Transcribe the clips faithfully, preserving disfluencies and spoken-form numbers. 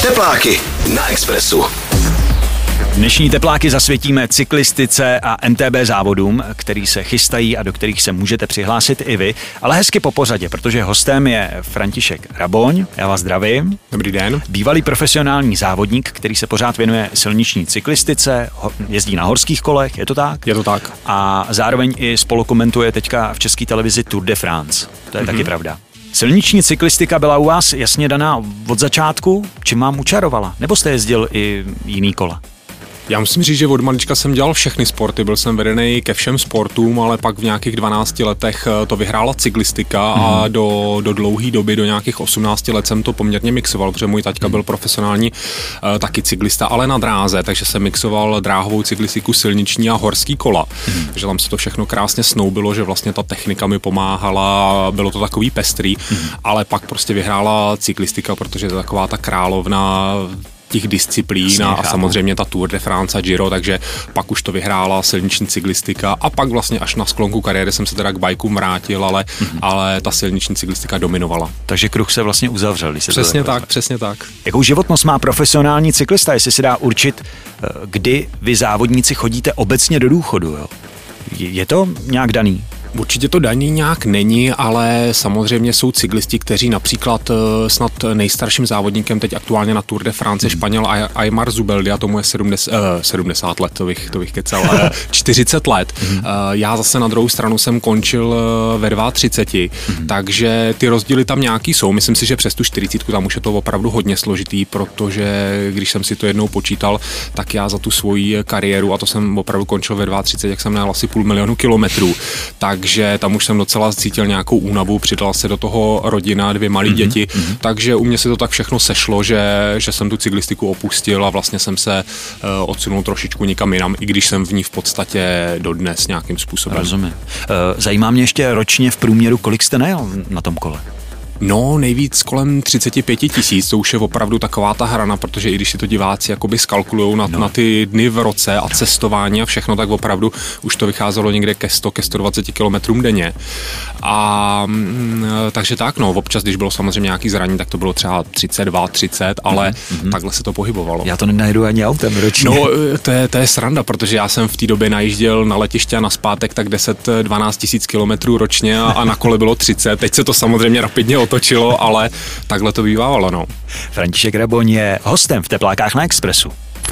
Tepláky na Expressu. Dnešní tepláky zasvětíme cyklistice a M T B závodům, který se chystají a do kterých se můžete přihlásit i vy, ale hezky po pořadě, protože hostem je František Raboň. Já vás zdravím. Dobrý den. Bývalý profesionální závodník, který se pořád věnuje silniční cyklistice, jezdí na horských kolech, je to tak? Je to tak. A zároveň i spolukomentuje teďka v České televizi Tour de France. To je mm-hmm. taky pravda. Silniční cyklistika byla u vás jasně daná od začátku? Čím vám učarovala? Nebo jste jezdil i jiný kola? Já musím říct, že od malička jsem dělal všechny sporty, byl jsem vedený ke všem sportům, ale pak v nějakých dvanácti letech to vyhrála cyklistika hmm. a do, do dlouhé doby, do nějakých osmnácti let jsem to poměrně mixoval, protože můj taťka byl profesionální uh, taky cyklista, ale na dráze, takže jsem mixoval dráhovou cyklistiku, silniční a horský kola. Hmm. Takže tam se to všechno krásně snoubilo, že vlastně ta technika mi pomáhala, bylo to takový pestrý, hmm. ale pak prostě vyhrála cyklistika, protože je to taková ta královna těch disciplín a samozřejmě ta Tour de France a Giro, takže pak už to vyhrála silniční cyklistika a pak vlastně až na sklonku kariéry jsem se teda k bajkům vrátil, ale, mm-hmm. ale ta silniční cyklistika dominovala. Takže kruh se vlastně uzavřel. Když se přesně tak, tak, přesně tak. Jakou životnost má profesionální cyklista, jestli si dá určit, kdy vy závodníci chodíte obecně do důchodu, jo? Je to nějak daný? Určitě to daní nějak není, ale samozřejmě jsou cyklisti, kteří například snad nejstarším závodníkem teď aktuálně na Tour de France je Španěl Aymar Zubeldia, a tomu je sedmdesát, sedmdesát let, to bych, to bych kecal, čtyřicet let. Já zase na druhou stranu jsem končil ve třiceti dva, takže ty rozdíly tam nějaký jsou. Myslím si, že přes tu čtyřicítku tam už je to opravdu hodně složitý, protože když jsem si to jednou počítal, tak já za tu svoji kariéru, a to jsem opravdu končil ve třicet dva, jak jsem najel asi půl milionu kilometrů, tak takže tam už jsem docela cítil nějakou únavu, přidala se do toho rodina, dvě malé mm-hmm, děti, mm-hmm. takže u mě se to tak všechno sešlo, že, že jsem tu cyklistiku opustil a vlastně jsem se uh, odsunul trošičku někam jinam, i když jsem v ní v podstatě dodnes nějakým způsobem. Rozumím. Uh, zajímá mě ještě ročně v průměru, kolik jste najel na tom kole? No, nejvíc kolem třicet pět tisíc, to už je opravdu taková ta hrana, protože i když si to diváci jakoby skalkulujou na, no. na ty dny v roce a cestování a všechno, tak opravdu už to vycházelo někde ke sto, ke sto dvacet kilometrům denně. A m, takže tak, no, občas, když bylo samozřejmě nějaký zranění, tak to bylo třeba třicet dva, třicet, ale mm-hmm. takhle se to pohybovalo. Já to nenajedu ani autem ročně. No, to je, to je sranda, protože já jsem v té době najížděl na letiště a nazpátek tak deset dvanáct tisíc kilometrů ročně a, a na kole bylo třicet. Teď se to samozřejmě rapidně otočilo, ale takhle to bývalo, no. František Raboň je hostem v Teplákách na Expressu.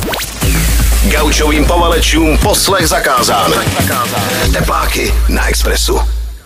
Gaučovým povalečům poslech zakázán. Tepláky na Expressu.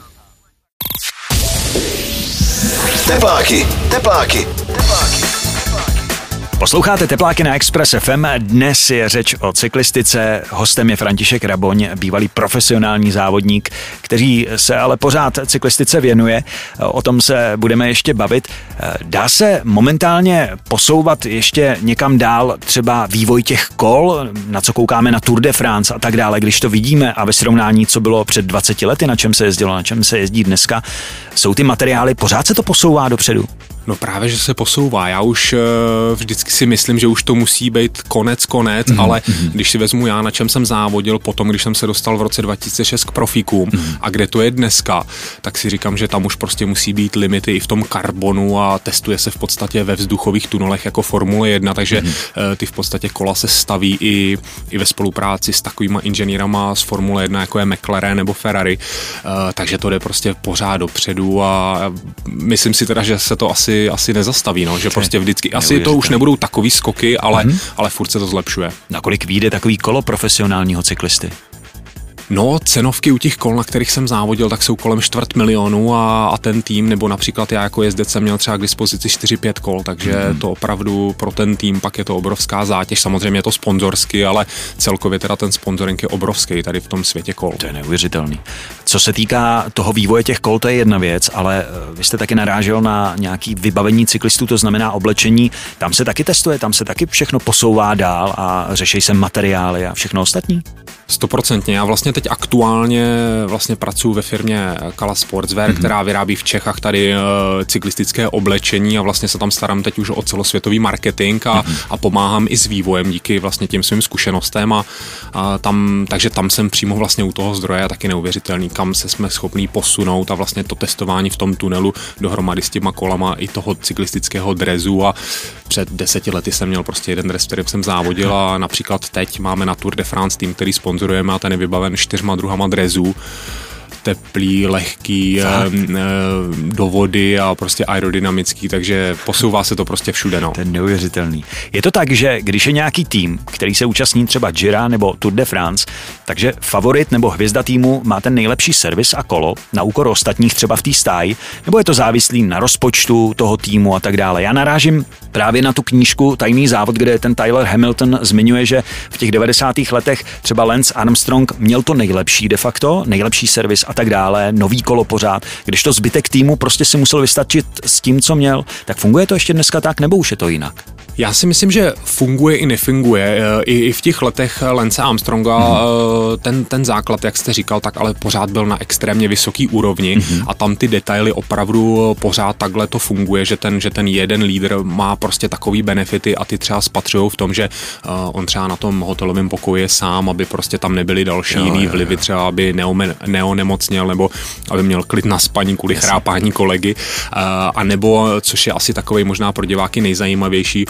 Tepláky, tepláky, tepláky. Posloucháte Tepláky na Express F M, dnes je řeč o cyklistice, hostem je František Raboň, bývalý profesionální závodník, který se ale pořád cyklistice věnuje, o tom se budeme ještě bavit. Dá se momentálně posouvat ještě někam dál třeba vývoj těch kol, na co koukáme na Tour de France a tak dále, když to vidíme a ve srovnání, co bylo před dvaceti lety, na čem se jezdilo, na čem se jezdí dneska, jsou ty materiály, pořád se to posouvá dopředu? No právě, že se posouvá. Já už uh, vždycky si myslím, že už to musí být konec, konec, mm-hmm. ale když si vezmu já, na čem jsem závodil potom, když jsem se dostal v roce dva tisíce šest k profíkům mm-hmm. a kde to je dneska, tak si říkám, že tam už prostě musí být limity i v tom karbonu a testuje se v podstatě ve vzduchových tunelech jako Formule jedna, takže mm-hmm. uh, ty v podstatě kola se staví i, i ve spolupráci s takovýma inženýrama z Formule jedna, jako je McLaren nebo Ferrari, uh, takže to jde prostě pořád dopředu a myslím si teda, že se to asi asi nezastaví, no, že prostě vždycky, asi to už nebudou takový skoky, ale, mm-hmm. ale furt se to zlepšuje. Nakolik vyjde takový kolo profesionálního cyklisty? No, cenovky u těch kol, na kterých jsem závodil, tak jsou kolem čtvrt milionu a, a ten tým, nebo například já jako jezdec jsem měl třeba k dispozici čtyři pět kol, takže mm. to opravdu pro ten tým pak je to obrovská zátěž. Samozřejmě je to sponzorsky, ale celkově teda ten sponsoring je obrovský tady v tom světě kol. To je neuvěřitelný. Co se týká toho vývoje těch kol, to je jedna věc, ale vy jste taky narážel na nějaký vybavení cyklistů, to znamená oblečení. Tam se taky testuje, tam se taky všechno posouvá dál a řeší se materiály a všechno ostatní? Stoprocentně. Já vlastně teď aktuálně vlastně pracuji ve firmě Kala Sportswear, mm-hmm. která vyrábí v Čechách tady uh, cyklistické oblečení a vlastně se tam starám teď už o celosvětový marketing a, mm-hmm. a pomáhám i s vývojem díky vlastně těm svým zkušenostem a, a tam, takže tam jsem přímo vlastně u toho zdroje a taky neuvěřitelný kam se jsme schopní posunout a vlastně to testování v tom tunelu dohromady s těma kolama i toho cyklistického dresu a před deseti lety jsem měl prostě jeden dres, kterým jsem závodil a například teď máme na Tour de France tým, který sponzorujeme a ten je vybaven čtyřma druhama dresů. Teplý, lehký, e, e, do vody a prostě aerodynamický, takže posouvá se to prostě všude. No. To je neuvěřitelný. Je to tak, že když je nějaký tým, který se účastní třeba Gira nebo Tour de France, takže favorit nebo hvězda týmu má ten nejlepší servis a kolo na úkor ostatních třeba v té stáji, nebo je to závislý na rozpočtu toho týmu a tak dále. Já narážím právě na tu knížku Tajný závod, kde ten Tyler Hamilton zmiňuje, že v těch devadesátých letech třeba Lance Armstrong měl to nejlepší de facto, nejlepší servis a tak dále, nový kolo pořád, když to zbytek týmu prostě si musel vystačit s tím, co měl. Tak funguje to ještě dneska tak, nebo už je to jinak? Já si myslím, že funguje i nefunguje. I, i v těch letech Lance Armstronga mm-hmm. ten, ten základ, jak jste říkal, tak ale pořád byl na extrémně vysoký úrovni mm-hmm. a tam ty detaily opravdu pořád takhle to funguje, že ten, že ten jeden lídr má prostě takový benefity a ty třeba spatřujou v tom, že uh, on třeba na tom hotelovém pokoji je sám, aby prostě tam nebyly další jo, jiný jo, vlivy, jo. třeba aby neome, neonemocněl nebo aby měl klid na spaní kvůli yes. chrápání kolegy, uh, a nebo, což je asi takovej možná pro diváky nejzajímavější,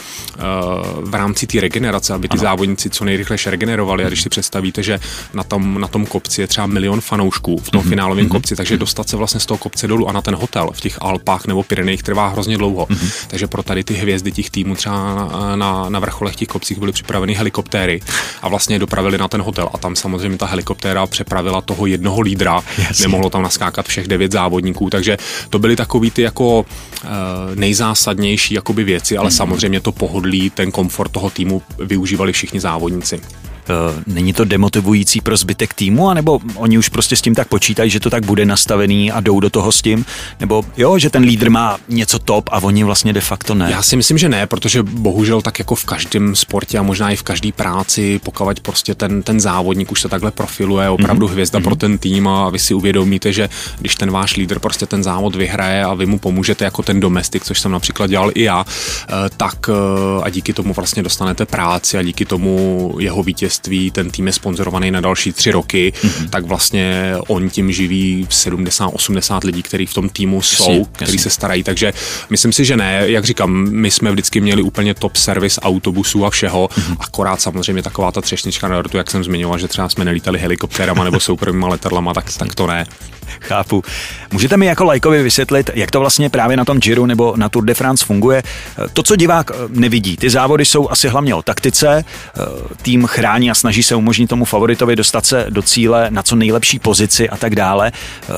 v rámci té regenerace, aby ty ano. závodníci co nejrychleji regenerovali. A když si představíte, že na tom, na tom kopci je třeba milion fanoušků v tom mm-hmm. finálovém mm-hmm. kopci, takže dostat se vlastně z toho kopce dolů a na ten hotel v těch Alpách nebo Pyrenejích trvá hrozně dlouho. Mm-hmm. Takže pro tady ty hvězdy těch týmů třeba na, na, na vrcholech těch kopcích byly připraveny helikoptéry a vlastně je dopravili na ten hotel. A tam samozřejmě ta helikoptéra přepravila toho jednoho lídra. Jasně. Nemohlo tam naskákat všech devět závodníků, takže to byly takový ty jako uh, nejzásadnější jakoby věci, ale mm-hmm. samozřejmě to pohodlí, ten komfort toho týmu využívali všichni závodníci. Není to demotivující pro zbytek týmu, anebo oni už prostě s tím tak počítají, že to tak bude nastavený a jdou do toho s tím? Nebo jo, že ten lídr má něco top a oni vlastně de facto ne? Já si myslím, že ne, protože bohužel tak jako v každém sportě a možná i v každé práci, pokud prostě ten, ten závodník už se takhle profiluje, opravdu mm-hmm. hvězda mm-hmm. pro ten tým a vy si uvědomíte, že když ten váš lídr prostě ten závod vyhraje a vy mu pomůžete jako ten domestik, což jsem například dělal i já, tak a díky tomu vlastně dostanete práci a díky tomu jeho vítězství ten tým je sponzorovaný na další tři roky, mm-hmm. tak vlastně on tím živí sedmdesát osmdesát lidí, kteří v tom týmu jsou, jasně, kteří jasně. se starají, takže myslím si, že ne, jak říkám, my jsme vždycky měli úplně top servis autobusů a všeho, mm-hmm. akorát samozřejmě taková ta třešnička na dortu, jak jsem zmiňoval, že třeba jsme nelítali helikoptérama nebo soukromýma letadlama, tak, tak to ne. Chápu. Můžete mi jako lajkovi vysvětlit, jak to vlastně právě na tom Giro nebo na Tour de France funguje? To, co divák nevidí, ty závody jsou asi hlavně o taktice, tým chrání a snaží se umožnit tomu favoritovi dostat se do cíle na co nejlepší pozici a tak dále.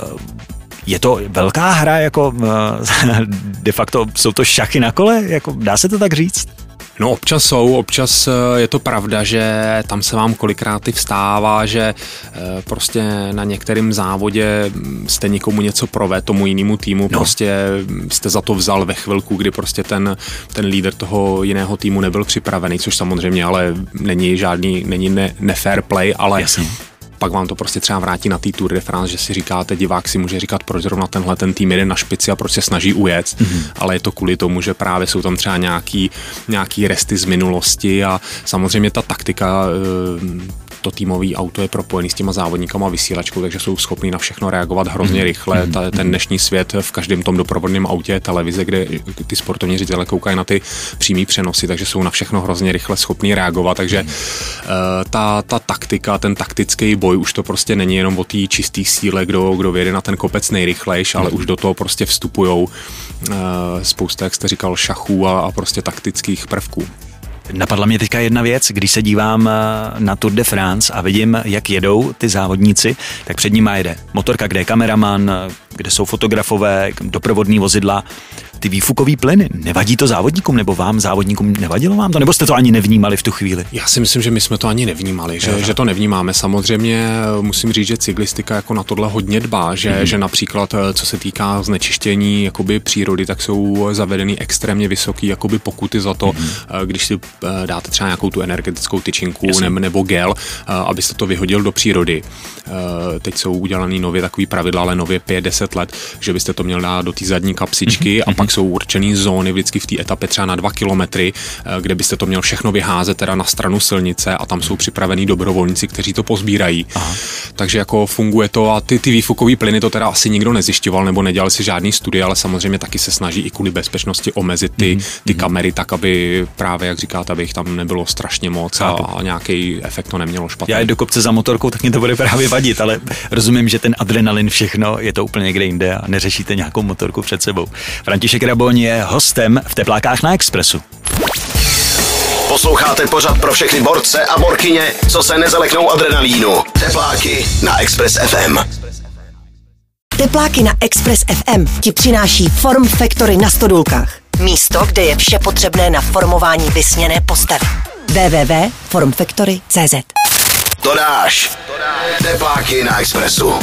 Je to velká hra, jako de facto jsou to šachy na kole, jako dá se to tak říct? No občas jsou, občas je to pravda, že tam se vám kolikrát i vstává, že prostě na některém závodě jste někomu něco provedl, tomu jinému týmu, no. prostě jste za to vzal ve chvilku, kdy prostě ten, ten lídr toho jiného týmu nebyl připravený, což samozřejmě ale není žádný, není ne, nefair play, ale jasně. Pak vám to prostě třeba vrátí na té Tour de France, že si říkáte, divák si může říkat, proč zrovna tenhle ten tým jede na špici a proč se snaží ujet, mm-hmm. ale je to kvůli tomu, že právě jsou tam třeba nějaký, nějaký resty z minulosti a samozřejmě ta taktika, to týmový auto je propojený s těma závodníkama a vysílačkou, takže jsou schopní na všechno reagovat hrozně rychle. Mm-hmm. Ta, ten dnešní svět v každém tom doprovodném autě je televize, kde ty sportovní ředitele koukají na ty přímý přenosy, takže jsou na všechno hrozně rychle schopní reagovat, takže mm-hmm. ta, ta taktika, ten taktický boj, už to prostě není jenom o té čisté síle, kdo, kdo vyjede na ten kopec nejrychlejš, ale mm-hmm. už do toho prostě vstupujou uh, spousta, jak jste říkal, šachů a, a prostě taktických prvků. Napadla mě teďka jedna věc, když se dívám na Tour de France a vidím, jak jedou ty závodníci, tak před nimi jede motorka, kde je kameraman, kde jsou fotografové, doprovodní vozidla. Ty výfukový plyny, nevadí to závodníkům, nebo vám závodníkům nevadilo vám to, nebo jste to ani nevnímali v tu chvíli? Já si myslím, že my jsme to ani nevnímali, že, že to nevnímáme. Samozřejmě musím říct, že cyklistika jako na tohle hodně dbá, že, mm-hmm. že například co se týká znečištění jakoby přírody, tak jsou zavedeny extrémně vysoký jakoby pokuty za to, mm-hmm. když si dáte třeba nějakou tu energetickou tyčinku ne, nebo gel, abyste to vyhodil do přírody. Teď jsou udělaný nově takový pravidla, ale nově pět deset let, že byste to měl dát do té zadní kapsičky mm-hmm. a pak závodník, jsou určený zóny vždycky v té etapě třeba na dva kilometry, kde byste to měl všechno vyházet teda na stranu silnice a tam jsou připravení dobrovolníci, kteří to pozbírají. Aha. Takže jako funguje to a ty, ty výfukové plyny to teda asi nikdo nezjišťoval nebo nedělal si žádný studie, ale samozřejmě taky se snaží i kvůli bezpečnosti omezit ty, mm. ty kamery tak, aby právě, jak říkáte, aby jich tam nebylo strašně moc a, a nějaký efekt to nemělo špatný. Já jdu do kopce za motorkou, tak mě to bude právě vadit, ale rozumím, že ten adrenalin, všechno je to úplně někde jinde a neřešíte nějakou motorku před sebou. František Raboň je hostem v Teplákách na Expressu. Posloucháte pořad pro všechny borce a borkyně, co se nezaleknou adrenalínu. Tepláky na Express F M. Tepláky na Express F M ti přináší Form Factory na Stodulkách. Místo, kde je vše potřebné na formování vysněné postavy. w w w tečka formfactory tečka c z. To dáš. Tepláky na Expressu.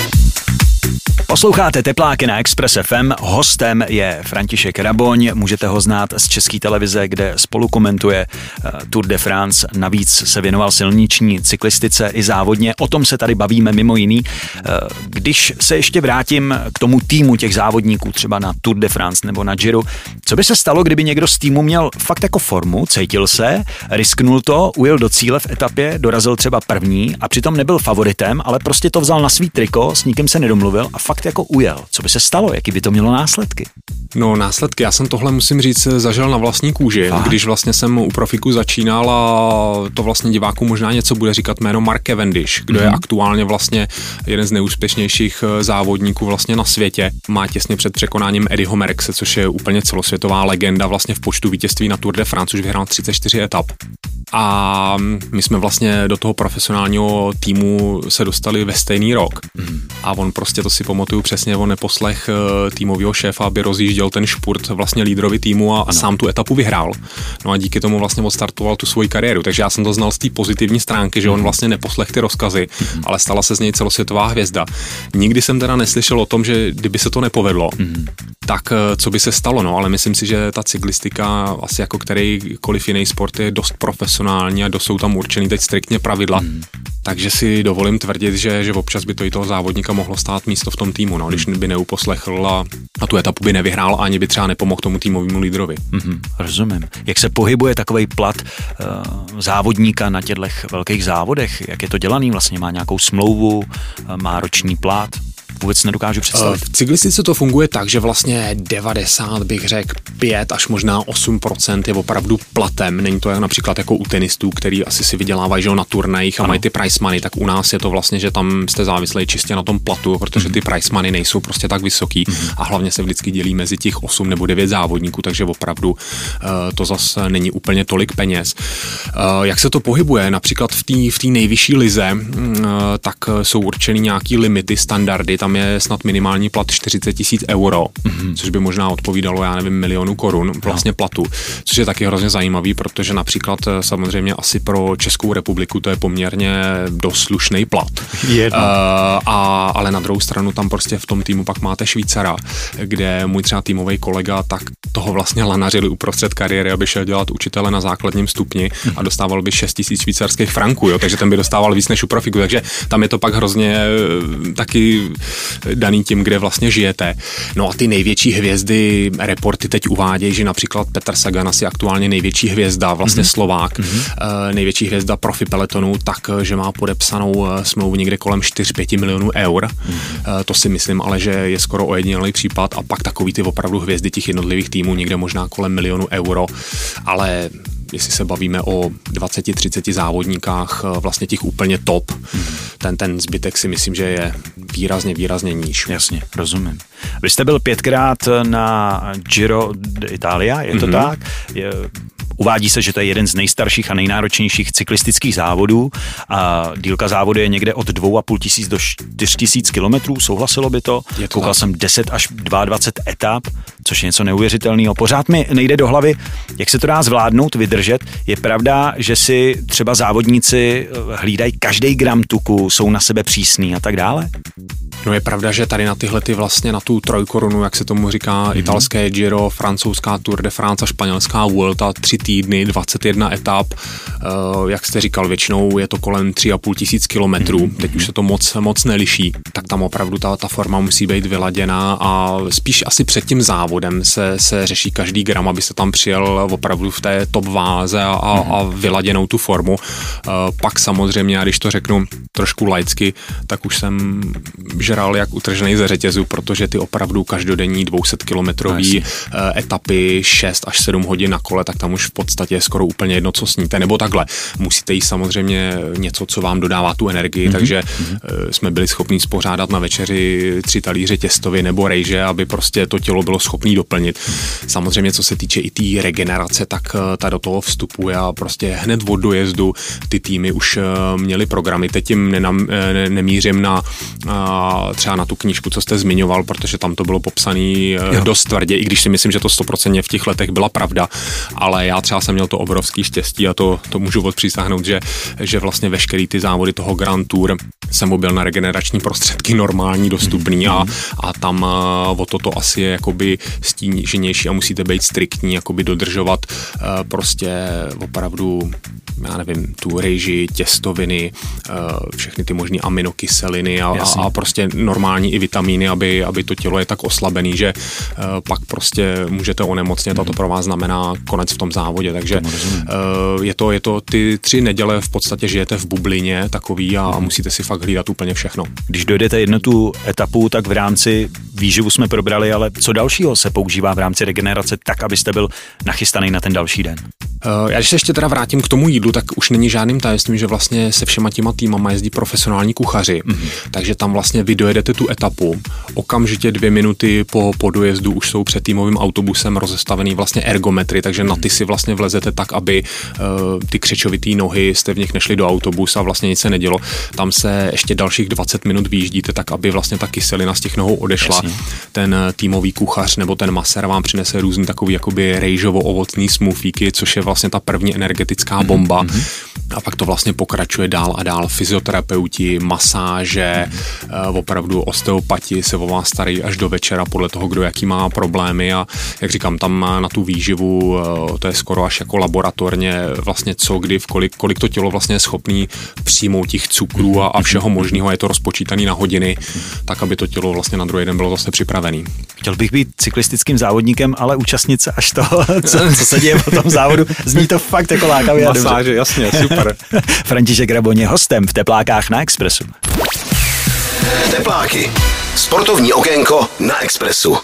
Posloucháte Tepláky na Express F M, hostem je František Raboň, můžete ho znát z České televize, kde spolu komentuje Tour de France, navíc se věnoval silniční cyklistice i závodně, o tom se tady bavíme mimo jiný. Když se ještě vrátím k tomu týmu těch závodníků, třeba na Tour de France nebo na Giro, co by se stalo, kdyby někdo z týmu měl fakt jako formu, cítil se, risknul to, ujel do cíle v etapě, dorazil třeba první a přitom nebyl favoritem, ale prostě to vzal na svý triko, s nikým se nedomluvil a fakt jako ujel. Co by se stalo? Jaký by to mělo následky? No následky, já jsem tohle, musím říct, zažil na vlastní kůži, Fakt? Když vlastně jsem u Profiku začínal a to vlastně diváků možná něco bude říkat jméno Mark Cavendish, kdo mm-hmm. je aktuálně vlastně jeden z nejúspěšnějších závodníků vlastně na světě. Má těsně před překonáním Eddieho Merckxe, což je úplně celosvětová legenda vlastně v počtu vítězství na Tour de France, už vyhrál třicet čtyři etap. A my jsme vlastně do toho profesionálního týmu se dostali ve stejný rok. Mm. A on prostě, to si pamatuju přesně, on neposlech týmového šéfa, aby rozjížděl ten špurt vlastně lídrovi týmu a, a sám tu etapu vyhrál. No a díky tomu vlastně odstartoval tu svoji kariéru. Takže já jsem to znal z té pozitivní stránky, že on vlastně neposlech ty rozkazy, mm. ale stala se z něj celosvětová hvězda. Nikdy jsem teda neslyšel o tom, že kdyby se to nepovedlo, mm. tak co by se stalo, no, ale myslím si, že ta cyklistika asi jako kterýkoliv jiný sport je dost profesionální a dost jsou tam určený teď striktně pravidla. Mm. Takže si dovolím tvrdit, že, že občas by to i toho závodníka mohlo stát místo v tom týmu, no, když by neuposlechl a, a tu etapu by nevyhrál a ani by třeba nepomohl tomu týmovému lídrovi. Mm-hmm, rozumím. Jak se pohybuje takovej plat uh, závodníka na těchto velkých závodech? Jak je to dělaný? Vlastně má nějakou smlouvu, uh, má roční plat? Vůbec nedokážu představit. V cyklistice to funguje tak, že vlastně devadesát bych řekl pět až možná osm procent je opravdu platem. Není to jak například jako u tenistů, který asi si vydělávají, že na turnajích a ano. mají ty prize money, tak u nás je to vlastně, že tam jste závislí čistě na tom platu, protože ty prize money nejsou prostě tak vysoký mm-hmm. a hlavně se vždycky dělí mezi těch osm nebo devět závodníků, takže opravdu uh, to zase není úplně tolik peněz. Uh, jak se to pohybuje? Například v té v té nejvyšší lize, uh, tak jsou určený nějaký limity, standardy. Tam je snad minimální plat čtyřicet tisíc euro, mm-hmm. což by možná odpovídalo, já nevím, milionu korun vlastně platu, což je taky hrozně zajímavý, protože například samozřejmě asi pro Českou republiku to je poměrně dost slušný plat. Uh, a, ale na druhou stranu tam prostě v tom týmu pak máte Švýcara, kde můj třeba týmový kolega tak toho vlastně lanařili uprostřed kariéry, aby šel dělat učitele na základním stupni mm-hmm. a dostával by šest tisíc švýcarských franků, jo, takže ten by dostával víc než u Profiku, takže tam je to pak hrozně taky daný tím, kde vlastně žijete. No a ty největší hvězdy, reporty teď uvádějí, že například Petr Sagan asi aktuálně největší hvězda, vlastně mm-hmm. Slovák, mm-hmm. největší hvězda profi pelotonu, tak, že má podepsanou smlouvu někde kolem čtyři až pět milionů eur. Mm-hmm. To si myslím, ale že je skoro ojedinělý případ a pak takový ty opravdu hvězdy těch jednotlivých týmů někde možná kolem milionu euro, ale jestli se bavíme o dvacet třicet závodníkách, vlastně těch úplně top, mm. ten, ten zbytek si myslím, že je výrazně, výrazně níž. Jasně, rozumím. Vy jste byl pětkrát na Giro d'Italia, je to mm-hmm. tak? Je, uvádí se, že to je jeden z nejstarších a nejnáročnějších cyklistických závodů a dílka závodu je někde od dvou a půl tisíc do čtyř tisíc kilometrů, souhlasilo by to? to Koukal tak. jsem deset až dvacet dva etap, což je něco neuvěřitelného. Pořád mi nejde do hlavy, jak se to dá zvládnout, vydržet. Je pravda, že si třeba závodníci hlídají každý gram tuku, jsou na sebe přísný a tak dále? No je pravda, že tady na tyhle ty vlastně na tu trojkorunu, jak se tomu říká, mm. italské Giro, francouzská Tour de France a španělská Vuelta, tři týdny, dvacet jedna etap, uh, jak jste říkal, většinou je to kolem tři a půl tisíc kilometrů, mm. teď už se to moc, moc neliší, tak tam opravdu ta, ta forma musí být vyladěná a spíš asi před tím závodem se, se řeší každý gram, aby se tam přijel opravdu v té top váze a, mm. a vyladěnou tu formu. Uh, pak samozřejmě, a když to řeknu trošku laicky, tak už jsem žral jak utržený ze řetězu, protože ty opravdu každodenní dvě stě kilometrový no, etapy šest až sedm hodin na kole, tak tam už v podstatě je skoro úplně jedno, co sníte, nebo takhle. Musíte jíst samozřejmě něco, co vám dodává tu energii, mm-hmm. takže mm-hmm. jsme byli schopni spořádat na večeři tři talíře těstovy nebo rejže, aby prostě to tělo bylo schopné doplnit. Mm-hmm. Samozřejmě, co se týče i té tý regenerace, tak ta do toho vstupuje a prostě hned od dojezdu ty týmy už měly programy. Teď jim nenam, ne, nemířím na třeba na tu knížku, co jste zmiňoval, protože tam to bylo popsaný jo. dost tvrdě, i když si myslím, že to sto procent v těch letech byla pravda, ale já třeba jsem měl to obrovský štěstí a to, to můžu odpřísáhnout, že, že vlastně veškerý ty závody toho Grand Tour jsem mobil na regenerační prostředky normální, dostupný a, a tam o toto asi je jakoby stíženější a musíte být striktní, jakoby dodržovat prostě opravdu, já nevím, tu rejži, těstoviny, všechny ty možný aminokyseliny a, a, a prostě normální i vitamíny, aby, aby to tělo je tak oslabený, že uh, pak prostě můžete onemocnět a to pro vás znamená konec v tom závodě, takže uh, je to, je to ty tři neděle v podstatě žijete v bublině takový a, a musíte si fakt hlídat úplně všechno. Když dojdete jednu tu etapu, tak v rámci výživu jsme probrali, ale co dalšího se používá v rámci regenerace tak, abyste byl nachystaný na ten další den? Uh, já když se ještě teda vrátím k tomu jídlu, tak už není žádným tajemstvím, že vlastně se všema těma týmama jezdí profesionální kuchaři, mm-hmm. takže tam vlastně vy dojedete tu etapu, okamžitě dvě minuty po, po dojezdu už jsou před týmovým autobusem rozestavený vlastně ergometry, takže mm-hmm. na ty si vlastně vlezete tak, aby uh, ty křečovitý nohy jste v nich nešli do autobusu a vlastně nic se nedělo. Tam se ještě dalších dvacet minut vyjíždíte tak, aby vlastně ta kyselina z těch nohou odešla. Jasně. Ten týmový kuchař nebo ten masér vám přinese různý takový jakoby rejžovo-ovocný smoothíky, což je vlastně ta první energetická bomba. Mm-hmm. A pak to vlastně pokračuje dál a dál. Fyzioterapeuti, masáže, mm-hmm. opravdu osteopati se o vás starají až do večera podle toho, kdo jaký má problémy a jak říkám, tam na tu výživu to je skoro až jako laboratorně vlastně co, kdy, v kolik, kolik to tělo vlastně je schopný přijmout těch cukrů a, a všeho možného, je to rozpočítaný na hodiny, tak aby to tělo vlastně na druhý den bylo zase připravený. Chtěl bych být cyklistickým závodníkem, ale účastnit se až toho, co, co se děje po tom závodu, zní to fakt jako lákavě. Masáže, jasně, super. František Raboň je hostem v Teplákách na Expressu. Tepláky. Sportovní okénko na Expressu.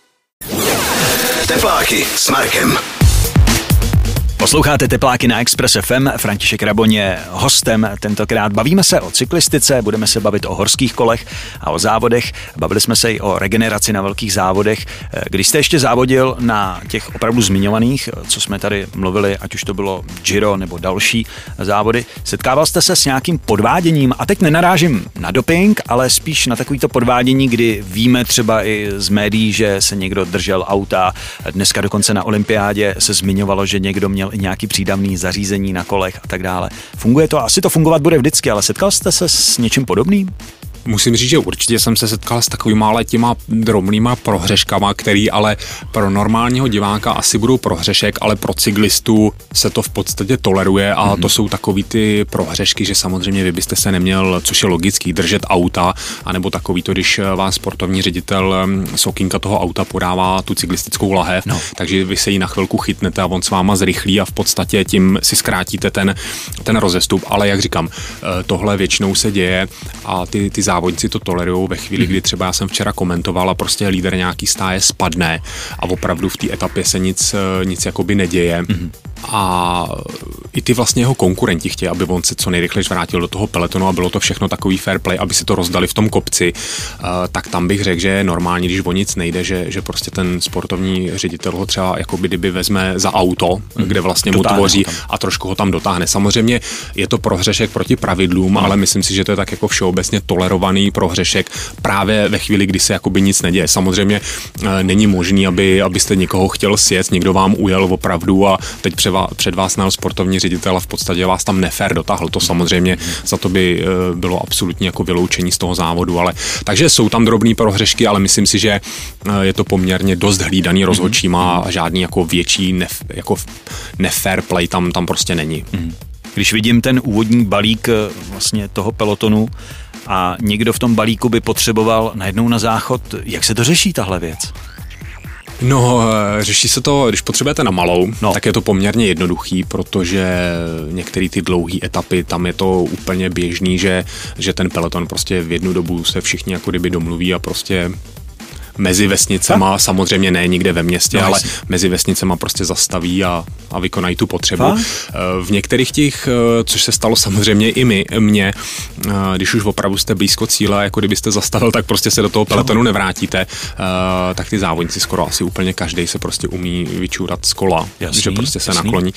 Tepláky s Markem. Posloucháte Tepláky na Express F M, František Raboň je hostem, tentokrát bavíme se o cyklistice, budeme se bavit o horských kolech a o závodech, bavili jsme se i o regeneraci na velkých závodech. Když jste ještě závodil na těch opravdu zmiňovaných, co jsme tady mluvili, ať už to bylo Giro nebo další závody, setkával jste se s nějakým podváděním a teď nenarážím na doping, ale spíš na takovýto podvádění, kdy víme třeba i z médií, že se někdo držel auta, dneska dokonce na olympiádě se zmiňovalo, že někdo měl i nějaký přídavný zařízení na kolech a tak dále. Funguje to? Asi to fungovat bude vždycky, ale setkal jste se s něčím podobným? Musím říct, že určitě jsem se setkal s takovýma ale těma drobnýma prohřeškama, který ale pro normálního diváka asi budou prohřešek, ale pro cyklistu se to v podstatě toleruje a mm. to jsou takový ty prohřešky, že samozřejmě vy byste se neměl, což je logický, držet auta, anebo takový to, když vás sportovní ředitel z okýnka toho auta podává tu cyklistickou lahev, no. takže vy se jí na chvilku chytnete a on s váma zrychlí a v podstatě tím si zkrátíte ten, ten rozestup, ale jak říkám, tohle většinou se děje a ty, ty závodníci to tolerujou ve chvíli, mm. kdy třeba já jsem včera komentoval a prostě líder nějaký stáje spadne a opravdu v té etapě se nic, nic jakoby neděje. Mm. A i ty vlastně jeho konkurenti chtějí, aby on se co nejrychleji vrátil do toho pelotonu a bylo to všechno takový fair play, aby si to rozdali v tom kopci, uh, tak tam bych řekl, že je normální, když o nic nejde, že, že prostě ten sportovní ředitel ho třeba jakoby kdyby vezme za auto, mm. kde vlastně dotáhne mu tvoří a trošku ho tam dotáhne. Samozřejmě je to prohřešek proti pravidlům, mm. ale myslím si, že to je tak jako všeobecně tolerovaný prohřešek právě ve chvíli, kdy se jakoby nic neděje. Samozřejmě uh, není možný, aby, abyste někoho chtěl sjet, někdo vám ujel opravdu a teď před vás nal sportovní ředitel a v podstatě vás tam nefér dotáhl. To samozřejmě za to by bylo absolutně jako vyloučení z toho závodu, ale takže jsou tam drobné prohřešky, ale myslím si, že je to poměrně dost hlídaný rozhodčíma a žádný jako větší nef, jako nefair play tam, tam prostě není. Když vidím ten úvodní balík vlastně toho pelotonu a někdo v tom balíku by potřeboval najednou na záchod, jak se to řeší tahle věc? No, řeší se to, když potřebujete na malou, no. tak je to poměrně jednoduchý, protože některé ty dlouhé etapy, tam je to úplně běžný, že, že ten peloton prostě v jednu dobu se všichni jako kdyby domluví a prostě mezi vesnicema, a? samozřejmě ne nikde ve městě, no, ale jasný. mezi vesnicema prostě zastaví a, a vykonají tu potřebu. A? V některých těch, což se stalo samozřejmě i my, mě, když už opravdu jste blízko cíle, jako kdybyste zastavil, tak prostě se do toho peletonu nevrátíte, tak ty závodníci skoro asi úplně každý se prostě umí vyčůrat z kola, jasný, že prostě se jasný. nakloní.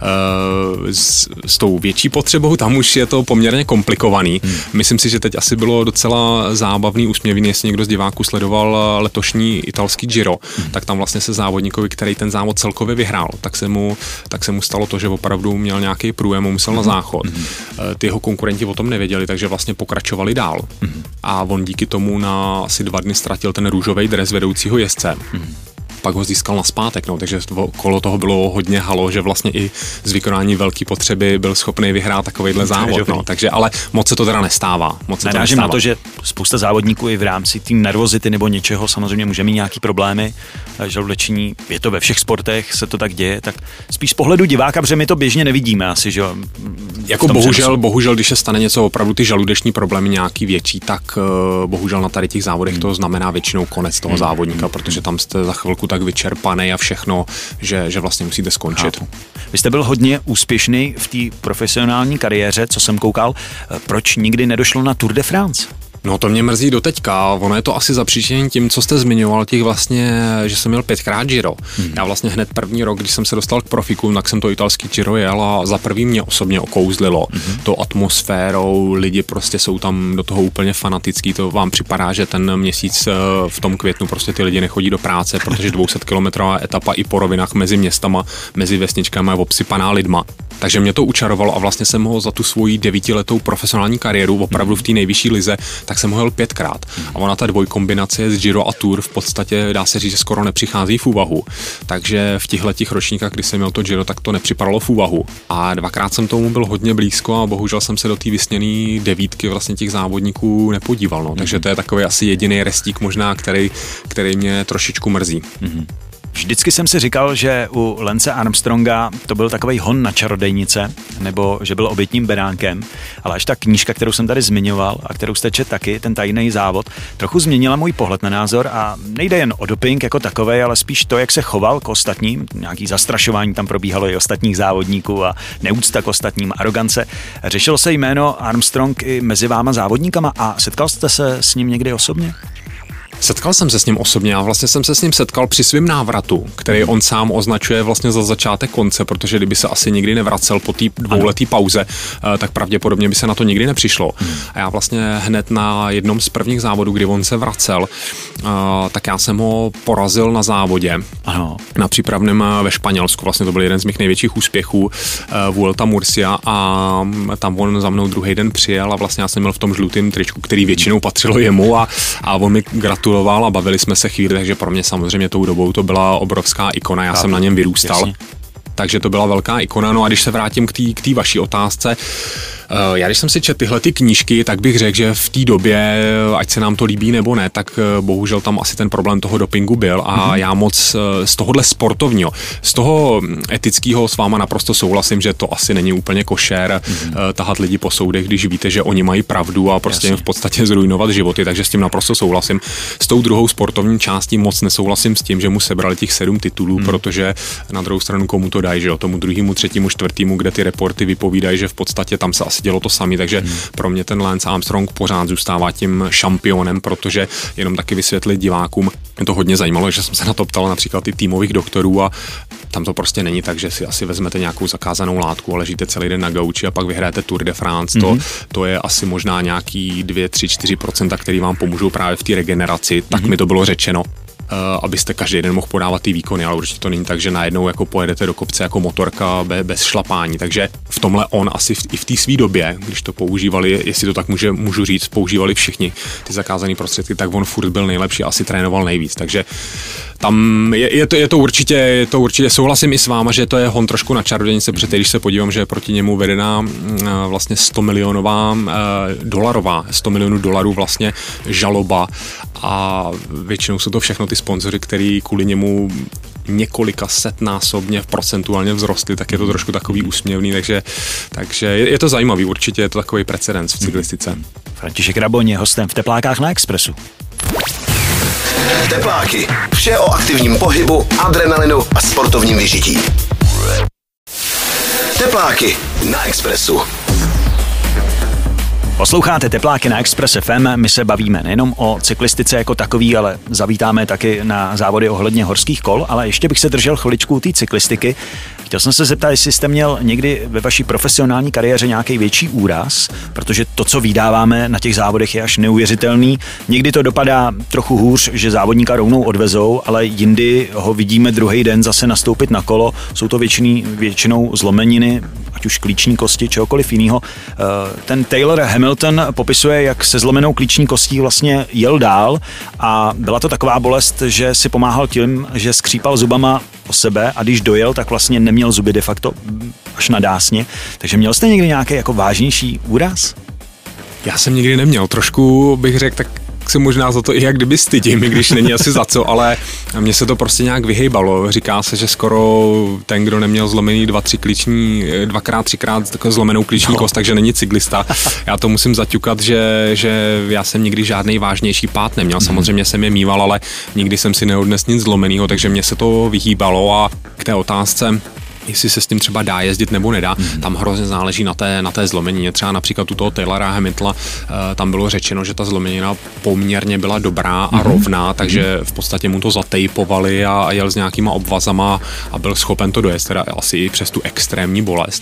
S, s tou větší potřebou tam už je to poměrně komplikovaný. Hmm. Myslím si, že teď asi bylo docela zábavný, úsměvný, jestli někdo z diváků sledoval letošní italský Giro, hmm. tak tam vlastně se závodníkovi, který ten závod celkově vyhrál, tak se mu, tak se mu stalo to, že opravdu měl nějaký průjem, musel hmm. na záchod. Hmm. Ty jeho konkurenti o tom nevěděli, takže vlastně pokračovali dál. Hmm. A on díky tomu na asi dva dny ztratil ten růžový dres vedoucího jezdce. Hmm. Pak ho získal nazpátek, no, takže okolo toho bylo hodně halo, že vlastně i z vykonání velké potřeby byl schopný vyhrát takovejhle závod, no, takže ale moc se to teda nestává. Moc se to nestává. Na to, že spousta závodníků i v rámci té nervozity nebo něčeho samozřejmě může mít nějaký problémy, žaludeční, je to ve všech sportech, se to tak děje, tak spíš z pohledu diváka, protože my to běžně nevidíme asi, že jako bohužel, bohužel, když se stane něco opravdu ty žaludeční problémy nějaký větší, tak uh, bohužel na tady těch závodech hmm. to znamená většinou konec toho hmm. závodníka, hmm. protože tam jste za chvilku tak vyčerpaný a všechno, že, že vlastně musíte skončit. Chápu. Vy jste byl hodně úspěšný v té profesionální kariéře, co jsem koukal. Proč nikdy nedošlo na Tour de France? No to mě mrzí do teďka, ono je to asi zapříčinění tím, co jste zmiňoval, těch vlastně, že jsem měl pětkrát Giro. Hmm. Já vlastně hned první rok, když jsem se dostal k profikům, tak jsem to italský Giro jel a za prvý mě osobně okouzlilo. Hmm. To atmosférou, lidi prostě jsou tam do toho úplně fanatický, to vám připadá, že ten měsíc v tom květnu prostě ty lidi nechodí do práce, protože dvě stě kilometrová etapa i po rovinách mezi městama, mezi vesničkami je obsypaná lidma. Takže mě to učarovalo a vlastně jsem ho za tu svoji devítiletou profesionální kariéru opravdu v té nejvyšší lize, tak jsem ho jel pětkrát. A ona ta dvojkombinace z Giro a Tour v podstatě dá se říct, že skoro nepřichází v úvahu. Takže v těchto ročníkách, kdy jsem měl to Giro, tak to nepřipadalo v úvahu. A dvakrát jsem tomu byl hodně blízko a bohužel jsem se do té vysněné devítky vlastně těch závodníků nepodíval. No. Takže to je takový asi jediný restík možná, který, který mě trošičku mrzí. Mm-hmm. Vždycky jsem si říkal, že u Lance Armstronga to byl takovej hon na čarodejnice, nebo že byl obětním beránkem, ale až ta knížka, kterou jsem tady zmiňoval a kterou jste četl taky, ten tajný závod, trochu změnila můj pohled na názor a nejde jen o doping jako takovej, ale spíš to, jak se choval k ostatním, nějaký zastrašování tam probíhalo i ostatních závodníků a neúcta k ostatním, arogance. Řešilo se jméno Armstrong i mezi váma závodníkama a setkal jste se s ním někdy osobně? Setkal jsem se s ním osobně a vlastně jsem se s ním setkal při svém návratu, který on sám označuje vlastně za začátek konce, protože kdyby se asi nikdy nevracel po té dvouletý pauze, tak pravděpodobně by se na to nikdy nepřišlo. Hmm. A já vlastně hned na jednom z prvních závodů, kdy on se vracel, tak já jsem ho porazil na závodě. Ano. Na přípravném ve Španělsku, vlastně to byl jeden z mých největších úspěchů, Vuelta Murcia, a tam on za mnou druhý den přijel a vlastně já jsem měl v tom žlutém tričku, který většinou patřilo jemu, a, a on mi gratuloval a bavili jsme se chvíli, takže pro mě samozřejmě tou dobou to byla obrovská ikona, já Chápu. jsem na něm vyrůstal. Jasně. Takže to byla velká ikona. No a když se vrátím k té k té vaší otázce, já když jsem si četl tyhle ty knížky, tak bych řekl, že v té době, ať se nám to líbí nebo ne, tak bohužel tam asi ten problém toho dopingu byl a mm-hmm. já moc z tohohle sportovního, z toho etického s váma naprosto souhlasím, že to asi není úplně košer mm-hmm. tahat lidi po soudech, když víte, že oni mají pravdu a prostě jim v podstatě zrujnovat životy, takže s tím naprosto souhlasím. S tou druhou sportovní částí moc nesouhlasím s tím, že mu sebrali těch sedm titulů, mm-hmm. protože na druhou stranu komu to dají, že jo, tomu druhému, třetímu, čtvrtému, kde ty reporty vypovídají, že v podstatě tam se asi dělo to samé, takže hmm. pro mě ten Lance Armstrong pořád zůstává tím šampionem, protože jenom taky vysvětlit divákům, mě to hodně zajímalo, že jsem se na to ptal například i týmových doktorů a tam to prostě není tak, že si asi vezmete nějakou zakázanou látku a ležíte celý den na gauči a pak vyhrajete Tour de France. Hmm. To, to je asi možná nějaký dva, tři, čtyři procenta, který vám pomůžou právě v té regeneraci, tak hmm. mi to bylo řečeno. abyste každý den mohl podávat ty výkony, ale určitě to není tak, že najednou jako pojedete do kopce jako motorka bez, bez šlapání. Takže v tomhle on asi v, i v té své době, když to používali, jestli to tak může, můžu říct, používali všichni ty zakázané prostředky, tak on furt byl nejlepší, asi trénoval nejvíc. Takže tam je, je, to, je, to určitě, je to určitě, souhlasím i s váma, že to je hon trošku na čarodějnice, protože když se podívám, že je proti němu vedená vlastně sto milionová dolarová, sto milionů dolarů vlastně žaloba a většinou jsou to všechno ty sponzoři, který kvůli němu několika setnásobně procentuálně vzrostly, tak je to trošku takový úsměvný, takže, takže je, je to zajímavý, určitě je to takový precedens v cyklistice. František Raboň je hostem v Teplákách na Expressu. Tepláky. Vše o aktivním pohybu, adrenalinu a sportovním vyžití. Tepláky na Expressu. Posloucháte Tepláky na Express F M, my se bavíme nejenom o cyklistice jako takový, ale zavítáme taky na závody ohledně horských kol, ale ještě bych se držel chviličku té cyklistiky. Chtěl jsem se zeptat, jestli jste měl někdy ve vaší profesionální kariéře nějaký větší úraz, protože to, co vydáváme na těch závodech, je až neuvěřitelný. Někdy to dopadá trochu hůř, že závodníka rovnou odvezou, ale jindy ho vidíme druhý den zase nastoupit na kolo. Jsou to většiný, většinou zlomeniny, ať už klíční kosti, čehokoliv jiného. Ten Taylor Hamilton popisuje, jak se zlomenou klíční kostí vlastně jel dál a byla to taková bolest, že si pomáhal tím, že skřípal zubama o sebe a když dojel, tak vlastně neměl zuby de facto až na dásně. Takže měl jste někdy nějaký jako vážnější úraz? Já jsem nikdy neměl, trošku bych řekl, tak se možná za to i jak kdyby stydím, i když není asi za co, ale mně se to prostě nějak vyhejbalo. Říká se, že skoro ten, kdo neměl zlomený dva, tři klíční, dvakrát, třikrát takovou zlomenou klíční no. kost, takže není cyklista. Já to musím zaťukat, že, že já jsem nikdy žádný vážnější pád neměl. Samozřejmě jsem je mýval, ale nikdy jsem si neodnes nic zlomenýho, takže mě se to vyhýbalo a k té otázce, jestli se s tím třeba dá jezdit nebo nedá, mm. tam hrozně záleží na té, na té zlomenině. Třeba například u toho Taylora Hamiltona tam bylo řečeno, že ta zlomenina poměrně byla dobrá a mm. rovná, takže v podstatě mu to zatejpovali a jel s nějakýma obvazama a byl schopen to dojet, teda asi i přes tu extrémní bolest.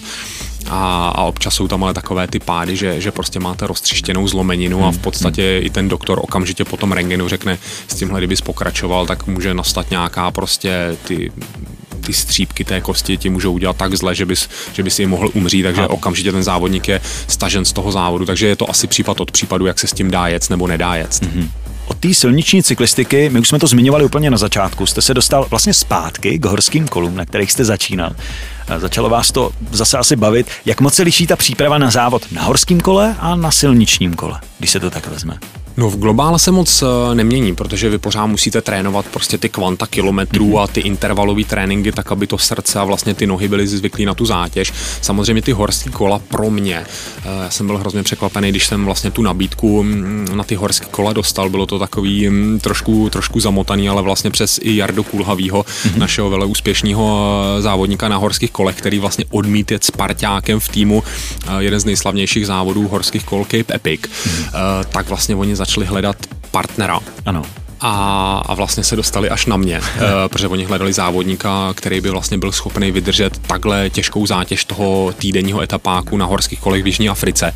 A, a občas jsou tam ale takové ty pády, že, že prostě máte roztřištěnou zlomeninu a v podstatě i ten doktor okamžitě po tom rentgenu řekne, s tímhle kdybys pokračoval, tak může nastat nějaká prostě ty ty střípky té kosti ti můžou udělat tak zle, že bys, že bys je mohl umřít, takže a. okamžitě ten závodník je stažen z toho závodu, takže je to asi případ od případu, jak se s tím dá jet nebo nedá jet. Mm-hmm. Od té silniční cyklistiky, my už jsme to zmiňovali úplně na začátku, jste se dostal vlastně zpátky k horským kolům, na kterých jste začínal. Začalo vás to zase asi bavit, jak moc se liší ta příprava na závod na horském kole a na silničním kole, když se to tak vezme. No v globále se moc nemění, protože vy pořád musíte trénovat prostě ty kvanta kilometrů mm-hmm. a ty intervalové tréninky, tak aby to srdce a vlastně ty nohy byly zvyklí na tu zátěž. Samozřejmě ty horské kola pro mě, já jsem byl hrozně překvapený, když jsem vlastně tu nabídku na ty horské kola dostal, bylo to takový trošku, trošku zamotaný, ale vlastně přes i Jardu Kulhavýho, mm-hmm. našeho veleúspěšného závodníka na horských kolech, který vlastně odmít jet s parťákem v týmu jeden z nejslavnějších závodů horských kol Cape Epic, mm-hmm. tak vlastně oni začali hledat partnera. Ano. A, a vlastně se dostali až na mě, e, protože oni hledali závodníka, který by vlastně byl schopný vydržet takhle těžkou zátěž toho týdenního etapáku na horských kolech v Jižní Africe.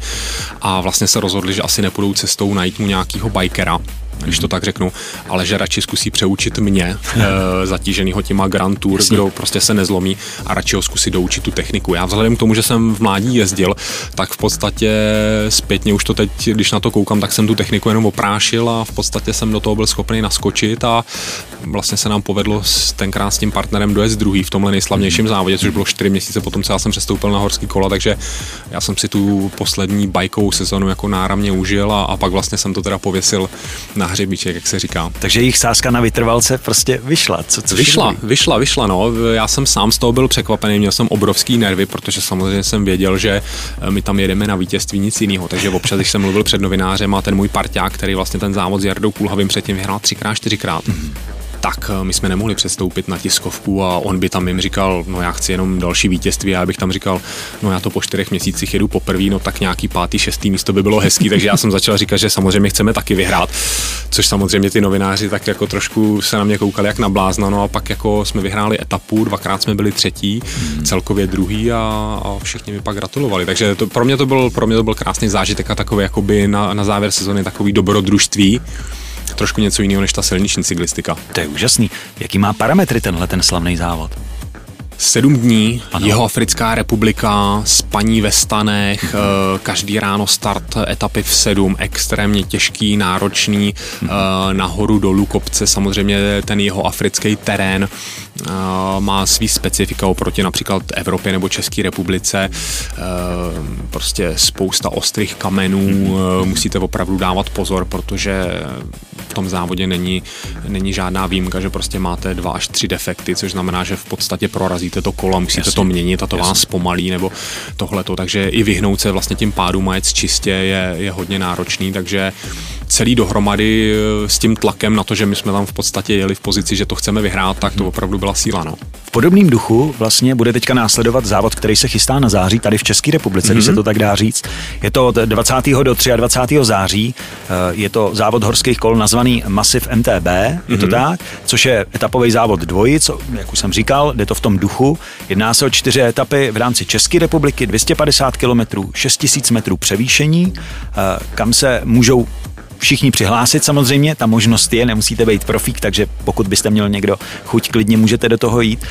A vlastně se rozhodli, že asi nepůjdou cestou najít mu nějakýho bikera, když to tak řeknu, ale že radši zkusí přeučit mě, e, zatíženýho těma Grand Tour, kdo prostě se nezlomí a radši ho zkusí doučit tu techniku. Já vzhledem k tomu, že jsem v mládí jezdil, tak v podstatě zpětně už to teď, když na to koukám, tak jsem tu techniku jenom oprášil a v podstatě jsem do toho byl schopný naskočit a vlastně se nám povedlo tenkrát s tím partnerem dojet druhý v tomhle nejslavnějším závodě, což bylo čtyři měsíce potom, co já jsem přestoupil na horský kola, takže já jsem si tu poslední bajkovou sezonu jako náramně užil a, a pak vlastně jsem to teda pověsil na hřebíček, jak se říká. Takže jejich sázka na vytrvalce prostě vyšla. Co, co vyšla, vyšla, vyšla, no. Já jsem sám z toho byl překvapený, měl jsem obrovský nervy, protože samozřejmě jsem věděl, že my tam jedeme na vítězství, nic jiného. Takže občas, když jsem mluvil před novinářem a ten můj parťák, který vlastně ten závod s Jardou Kulhavým předtím vyhrál třikrát, čtyřikrát. Mm-hmm. tak my jsme nemohli přestoupit na tiskovku a on by tam jim říkal, no já chci jenom další vítězství, a já bych tam říkal, no já to po čtyřech měsících jedu poprvé, no tak nějaký pátý, šestý místo by bylo hezký, takže já jsem začal říkat, že samozřejmě chceme taky vyhrát, což samozřejmě ty novináři tak jako trošku se na mě koukali jak na blázna, no a pak jako jsme vyhráli etapu, dvakrát jsme byli třetí, hmm. celkově druhý a, a všichni mi pak gratulovali, takže to, pro mě to byl, pro mě to byl krásný zážitek a takový jakoby na, na závěr sezony takový dobrodružství. trošku něco jiného než ta silniční cyklistika. To je úžasný. Jaký má parametry tenhle ten slavný závod? Sedm dní, ano. Jihoafrická republika, spaní ve stanech, mm-hmm. každý ráno start etapy v sedm, extrémně těžký, náročný, mm-hmm. nahoru dolů kopce, samozřejmě ten jihoafrický terén má svý specifika oproti například Evropě nebo České republice, prostě spousta ostrých kamenů, mm-hmm. musíte opravdu dávat pozor, protože v tom závodě není, není žádná výjimka, že prostě máte dva až tři defekty, což znamená, že v podstatě prorazíte to kolo, musíte Jasně. to měnit a to Jasně. vás zpomalí nebo tohleto, takže i vyhnout se vlastně tím pádům a jet čistě je, je hodně náročný, takže celý dohromady s tím tlakem na to, že my jsme tam v podstatě jeli v pozici, že to chceme vyhrát, tak to opravdu byla síla. No. V podobném duchu vlastně bude teďka následovat závod, který se chystá na září tady v České republice, mm-hmm. když se to tak dá říct. Je to od dvacátého do dvacátého třetího září, je to závod horských kol nazvaný Massive M T B, je to mm-hmm. tak, což je etapový závod dvojic, jak už jsem říkal, jde to v tom duchu. Jedná se o čtyři etapy v rámci České republiky, dvě stě padesát kilometrů, šest tisíc metrů převýšení, kam se můžou všichni přihlásit samozřejmě, ta možnost je, nemusíte být profík, takže pokud byste měl někdo chuť, klidně můžete do toho jít.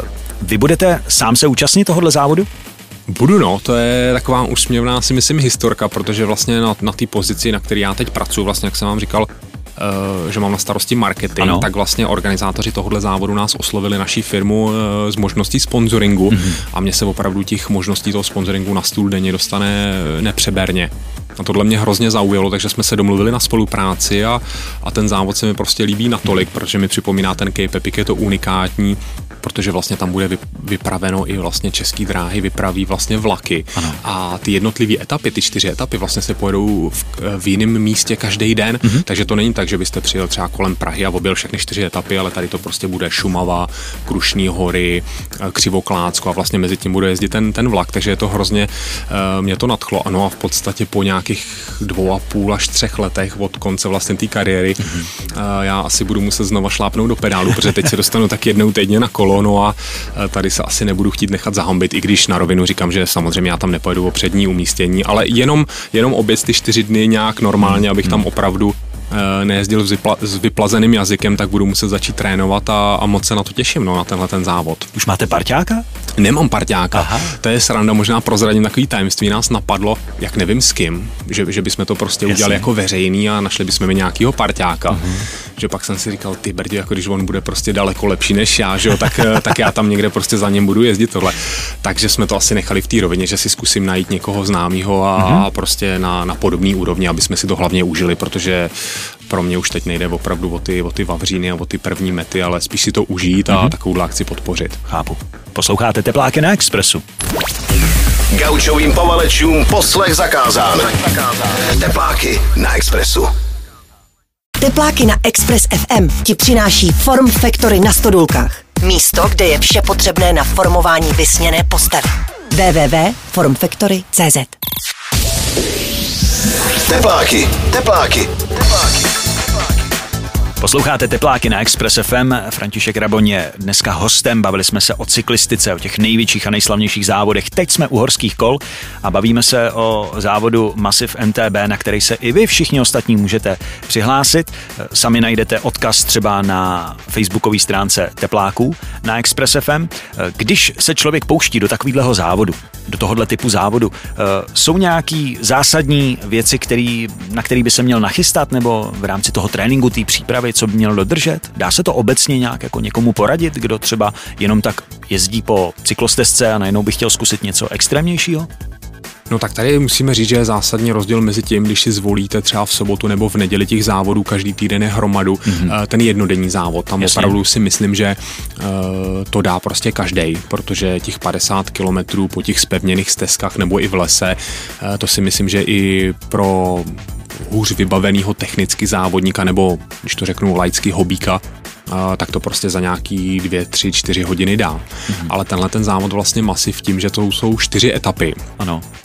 Vy budete sám se účastnit tohohle závodu? Budu, no, to je taková úsměvná, si myslím, historka, protože vlastně na, na té pozici, na který já teď pracuji, vlastně, jak jsem vám říkal, Uh, že mám na starosti marketing, ano. tak vlastně organizátoři tohohle závodu nás oslovili naší firmu uh, s možností sponzoringu mm-hmm. a mně se opravdu těch možností toho sponzoringu na stůl denně dostane nepřeberně. A tohle mě hrozně zaujalo, takže jsme se domluvili na spolupráci a, a ten závod se mi prostě líbí natolik, protože mi připomíná ten Cape Epic, je to unikátní, protože vlastně tam bude vypraveno i vlastně Český dráhy, vypraví vlastně vlaky. Ano. A ty jednotlivé etapy, ty čtyři etapy vlastně se pojedou v, v jiném místě každý den, mm-hmm. takže to není tak, že byste přijel třeba kolem Prahy a objel všechny čtyři etapy, ale tady to prostě bude Šumava, Krušný hory, Křivoklátsko a vlastně mezi tím bude jezdit ten, ten vlak, takže je to hrozně, uh, mě to nadchlo. Ano a v podstatě po nějakých dvou a půl až třech letech od konce vlastně té kariéry mm-hmm. uh, já asi budu muset znova šlápnout do pedálu, protože teď se dostanu tak jednou týdně na kolo. No a tady se asi nebudu chtít nechat zahambit, i když na rovinu říkám, že samozřejmě já tam nepojedu o přední umístění, ale jenom, jenom oběc ty čtyři dny nějak normálně, abych tam opravdu nejezdil s vyplazeným jazykem, tak budu muset začít trénovat a, a moc se na to těším, no, na tenhle ten závod. Už máte parťáka? Nemám parťáka. Aha. To je sranda, možná prozradím takový tajemství, nás napadlo, jak nevím s kým, že, že bychom to prostě Jasně. udělali jako veřejný a našli bychom mi nějakýho parťáka. Uh-huh. Že pak jsem si říkal, ty brdě, jako když on bude prostě daleko lepší než já, že jo, tak, tak já tam někde prostě za ním budu jezdit tohle. Takže jsme to asi nechali v té rovině, že si zkusím najít někoho známého a uh-huh. prostě na, na podobný úrovni, aby jsme si to hlavně užili, protože pro mě už teď nejde opravdu o ty, o ty vavříny a o ty první mety, ale spíš si to užít a mm-hmm. takovouhle akci podpořit. Chápu. Posloucháte Tepláky na Expressu. Gaučovým povalečům poslech zakázán. Tepláky na Expressu. Tepláky na Express F M ti přináší Form Factory na Stodulkách. Místo, kde je vše potřebné na formování vysněné postavy. w w w tečka form factory tečka c z Tepláky, tepláky, tepláky. Posloucháte Tepláky na Express F M. František Raboň je dneska hostem. Bavili jsme se o cyklistice, o těch největších a nejslavnějších závodech. Teď jsme u horských kol a bavíme se o závodu Massive M T B, na který se i vy všichni ostatní můžete přihlásit. Sami najdete odkaz třeba na facebookové stránce Tepláků na Express F M. Když se člověk pouští do takového závodu, do tohohle typu závodu, jsou nějaký zásadní věci, který, na který by se měl nachystat, nebo v rámci toho tréninku, té přípravy, co by měl dodržet? Dá se to obecně nějak jako někomu poradit, kdo třeba jenom tak jezdí po cyklostezce a najednou by chtěl zkusit něco extrémnějšího? No tak tady musíme říct, že je zásadní rozdíl mezi tím, když si zvolíte třeba v sobotu nebo v neděli těch závodů, každý týden je hromadu, mm-hmm. ten jednodenní závod. Tam Jasně. opravdu si myslím, že uh, to dá prostě každej, protože těch padesát kilometrů po těch zpevněných stezkách nebo i v lese, uh, to si myslím, že i pro hůř vybavenýho technicky závodníka nebo, když to řeknu, laický hobíka, Uh, tak to prostě za nějaký dvě, tři, čtyři hodiny dá. Mm-hmm. Ale tenhle ten závod vlastně masiv tím, že to jsou čtyři etapy. Ano.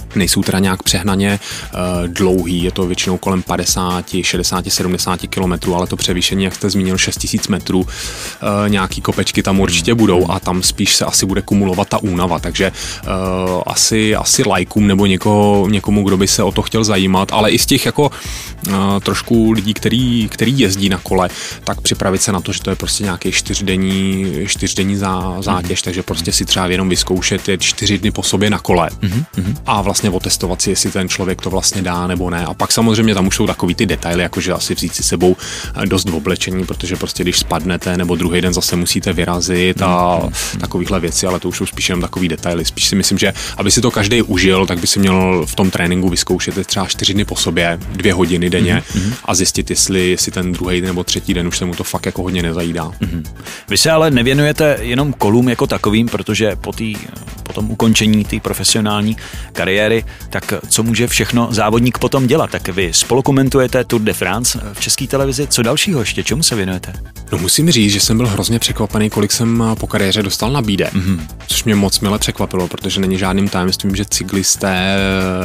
Nejsou teda nějak přehnaně uh, dlouhý, je to většinou kolem padesát, šedesát, sedmdesát kilometrů, ale to převýšení, jak jste zmínil, šest tisíc metrů, uh, nějaký kopečky tam určitě budou a tam spíš se asi bude kumulovat ta únava, takže uh, asi, asi lajkům nebo někoho, někomu, kdo by se o to chtěl zajímat, ale i z těch jako uh, trošku lidí, který, který jezdí na kole, tak připravit se na to, že to je prostě nějaký čtyřdenní, čtyřdenní zá, zátěž, mm-hmm. takže prostě si třeba jenom vyzkoušet je čtyři dny po sobě na kole mm-hmm. a vlastně otestovat si, jestli ten člověk to vlastně dá nebo ne. A pak samozřejmě tam už jsou takový ty detaily, jakože asi vzít si sebou dost v oblečení, protože prostě když spadnete nebo druhý den zase musíte vyrazit a mm-hmm. takovýhle věci, ale to už jsou spíš jenom takový detaily. Spíš si myslím, že aby si to každý užil, tak by si měl v tom tréninku vyzkoušet třeba čtyři dny po sobě, dvě hodiny denně mm-hmm. a zjistit, jestli, jestli ten druhý nebo třetí den už se mu to fakt jako hodně nezajídá. Mm-hmm. Vy se ale nevěnujete jenom kolům jako takovým, protože po, tý, po tom ukončení té profesionální kariéry, tak co může všechno závodník potom dělat? Tak vy spolukomentujete Tour de France v České televizi, co dalšího ještě, čemu se věnujete? No musím říct, že jsem byl hrozně překvapený, kolik jsem po kariéře dostal nabídek, mm-hmm. což mě moc mile překvapilo, protože není žádným tajemstvím, že cyklisté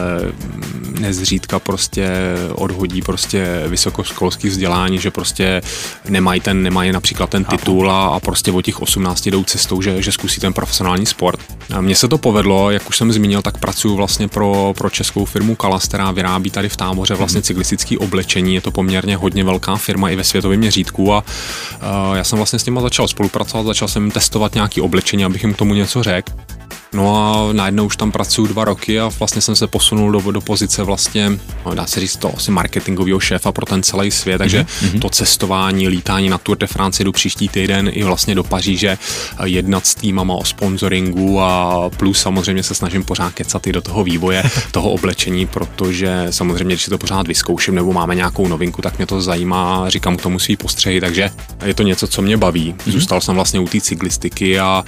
nezřídka prostě odhodí prostě vysokoškolský vzdělání, že prostě nemají ten, nemají například ten titul a, a prostě od těch osmnácti jdou cestou, že, že zkusí ten profesionální sport. A mně se to povedlo, jak už jsem zmínil, tak pracuji vlastně pro, pro českou firmu Kalas, která vyrábí tady v Táboře vlastně cyklistické oblečení. Je to poměrně hodně velká firma i ve světovém měřítku a uh, já jsem vlastně s nima začal spolupracovat, začal jsem testovat nějaké oblečení, abych jim k tomu něco řekl. No a najednou už tam pracuji dva roky a vlastně jsem se posunul do, do pozice vlastně, dá se říct to asi marketingového šéfa pro ten celý svět, takže mm-hmm. to cestování, lítání na Tour de France jdu příští týden i vlastně do Paříže, jednat s týmama o sponsoringu a plus samozřejmě se snažím pořád kecat i do toho vývoje toho oblečení, protože samozřejmě, když si to pořád vyzkouším nebo máme nějakou novinku, tak mě to zajímá, říkám k tomu svý postřehy, takže je to něco, co mě baví. Mm-hmm. Zůstal jsem vlastně u té cyklistiky a,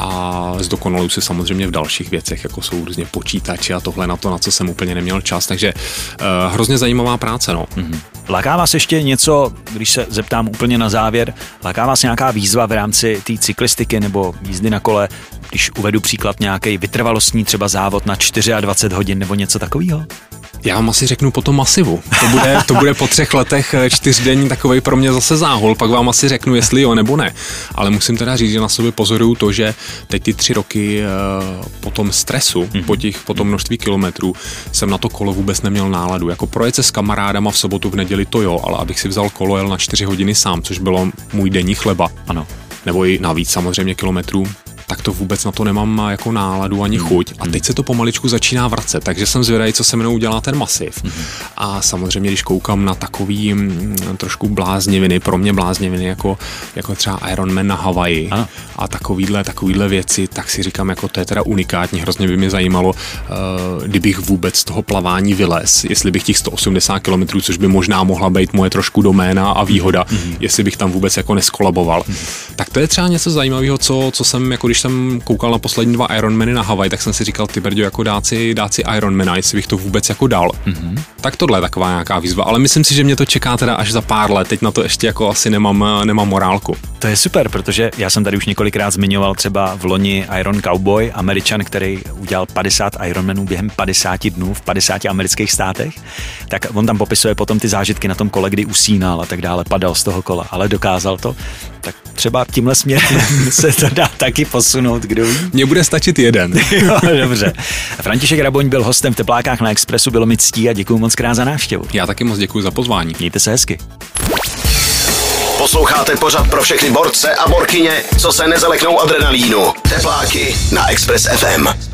a zdokonaluji se samozřejmě v dalších věcech, jako jsou různě počítači a tohle na to, na co jsem úplně neměl čas, takže uh, hrozně zajímavá práce, no. Mm-hmm. Láká vás ještě něco, když se zeptám úplně na závěr, láká vás nějaká výzva v rámci té cyklistiky nebo jízdy na kole, když uvedu příklad nějaký vytrvalostní třeba závod na dvacet čtyři hodin nebo něco takového? Já vám asi řeknu po tom masivu. To bude, to bude po třech letech čtyřdenní takovej pro mě zase záhul, pak vám asi řeknu, jestli jo nebo ne. Ale musím teda říct, že na sobě pozoruju to, že teď ty tři roky po tom stresu, mm-hmm. po, těch, po tom množství kilometrů, jsem na to kolo vůbec neměl náladu. Jako projet se s kamarádama v sobotu, v neděli to jo, ale abych si vzal kolo, jel na čtyři hodiny sám, což bylo můj denní chleba. Ano. Nebo i navíc samozřejmě kilometrů, tak to vůbec na to nemám jako náladu ani chuť. A teď se to pomaličku začíná vracet, takže jsem zvědavý, co se mnou udělá ten masiv. Mm-hmm. A samozřejmě, když koukám na takový m, trošku blázniviny, pro mě blázniviny, jako, jako třeba Ironman na Havaji a, a takovýhle, takovýhle věci, tak si říkám, jako to je teda unikátní, hrozně by mě zajímalo, uh, kdybych vůbec z toho plavání vylez, jestli bych těch sto osmdesát kilometrů, což by možná mohla být moje trošku doména a výhoda, mm-hmm. jestli bych tam vůbec jako neskolaboval. Mm-hmm. Tak to je třeba něco zajímavého, co, co jsem, jako když jsem koukal na poslední dva Ironmany na Havaj, tak jsem si říkal, ty brďo, jako dát si, dát si Ironmana, jestli bych to vůbec jako dal. Mm-hmm. Tak tohle je taková nějaká výzva, ale myslím si, že mě to čeká teda až za pár let, teď na to ještě jako asi nemám, nemám morálku. To je super, protože já jsem tady už několikrát zmiňoval třeba v loni Iron Cowboy, Američan, který udělal padesát Ironmanů během padesáti dnů v padesáti amerických státech, tak on tam popisuje potom ty zážitky na tom kole, kdy usínal a tak dále, padal z toho kola, ale dokázal to. Tak třeba tímhle směrem se to dá taky posunout, kdo ví. Mně bude stačit jeden. Jo, dobře. František Raboň byl hostem v Teplákách na Expressu, bylo mi ctí a děkuju moc krát za návštěvu. Já taky moc děkuju za pozvání. Mějte se hezky. Posloucháte pořad pro všechny borce a borkyně, co se nezaleknou adrenalínu. Tepláky na Express ef em.